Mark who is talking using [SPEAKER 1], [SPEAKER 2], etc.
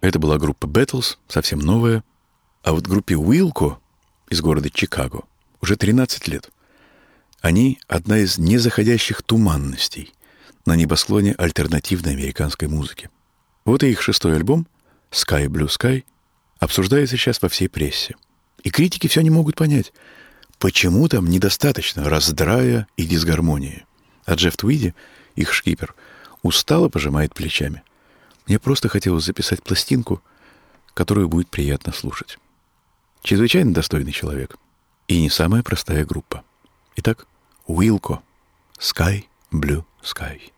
[SPEAKER 1] Это была группа Beatles, совсем новая. А вот группе Wilco из города Чикаго уже 13 лет. Они — одна из незаходящих туманностей на небосклоне альтернативной американской музыки. Вот и их 6-й альбом «Sky Blue Sky» обсуждается сейчас во всей прессе. И критики все не могут понять, почему там недостаточно раздрая и дисгармонии. А Джефф Твиди, их шкипер, устало пожимает плечами. Мне просто хотелось записать пластинку, которую будет приятно слушать. Чрезвычайно достойный человек. И не самая простая группа. Итак, Wilco, Sky Blue Sky.